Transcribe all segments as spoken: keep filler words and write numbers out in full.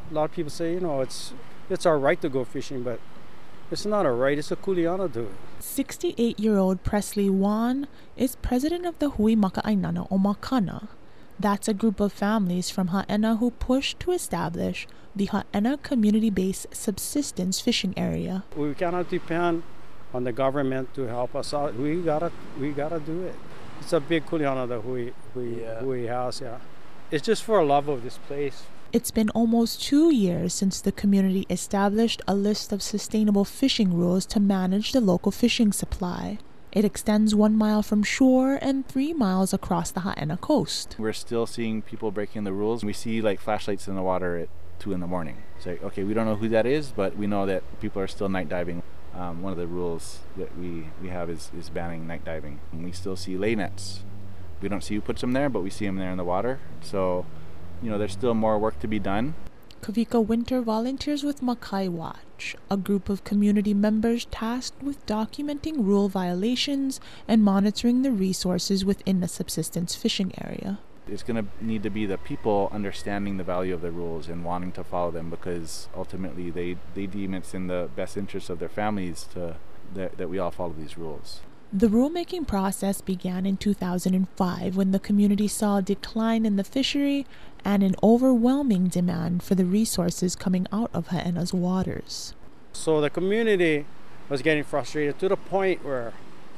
A lot of people say, you know, it's it's our right to go fishing, but it's not a right, it's a kuleana to it. sixty-eight-year-old Presley Wan is president of the Hui Maka'ainana o Makana. That's a group of families from Ha'ena who pushed to establish the Ha'ena community-based subsistence fishing area. We cannot depend on the government to help us out. We gotta, we gotta do it. It's a big kuleana that Hui, Hui, Yeah. Hui has, yeah. It's just for love of this place. It's been almost two years since the community established a list of sustainable fishing rules to manage the local fishing supply. It extends one mile from shore and three miles across the Ha'ena coast. We're still seeing people breaking the rules. We see like flashlights in the water at two in the morning. It's like, okay, we don't know who that is, but we know that people are still night diving. Um, one of the rules that we, we have is, is banning night diving. And we still see lay nets. We don't see who puts them there, but we see them there in the water. So, you know, there's still more work to be done. Kavika Winter volunteers with Makai Watch, a group of community members tasked with documenting rule violations and monitoring the resources within the subsistence fishing area. It's going to need to be the people understanding the value of the rules and wanting to follow them, because ultimately they, they deem it's in the best interest of their families to that, that we all follow these rules. The rulemaking process began in two thousand five when the community saw a decline in the fishery and an overwhelming demand for the resources coming out of Ha'ena's waters. So the community was getting frustrated to the point where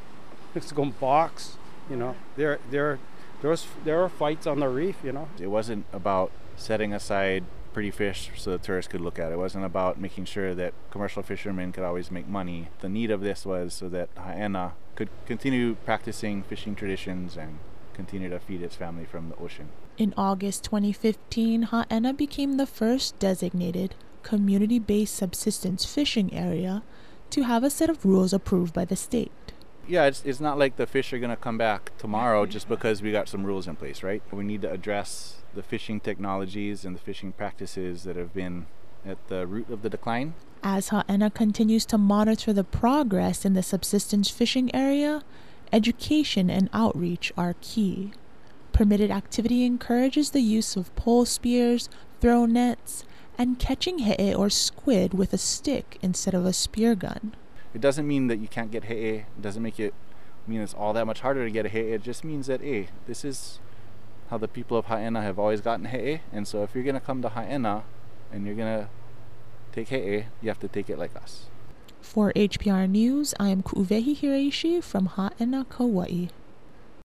it's going to box, you know. There, there, there was there were fights on the reef, you know. It wasn't about setting aside pretty fish so the tourists could look at it. It wasn't about making sure that commercial fishermen could always make money. The need of this was so that Ha'ena could continue practicing fishing traditions and continue to feed its family from the ocean. In August twenty fifteen, Ha'ena became the first designated community-based subsistence fishing area to have a set of rules approved by the state. Yeah, it's, it's not like the fish are going to come back tomorrow just because we got some rules in place, right? We need to address the fishing technologies and the fishing practices that have been at the root of the decline. As Ha'ena continues to monitor the progress in the subsistence fishing area, education and outreach are key. Permitted activity encourages the use of pole spears, throw nets, and catching he'e or squid with a stick instead of a spear gun. It doesn't mean that you can't get he'e. It doesn't make it mean it's all that much harder to get a he'e. It just means that, hey, this is how the people of Ha'ena have always gotten he'e. And so if you're going to come to Ha'ena and you're going to take he'e, you have to take it like us. For H P R News, I am Ku'uwehi Hiraishi from Ha'ena, Kauai.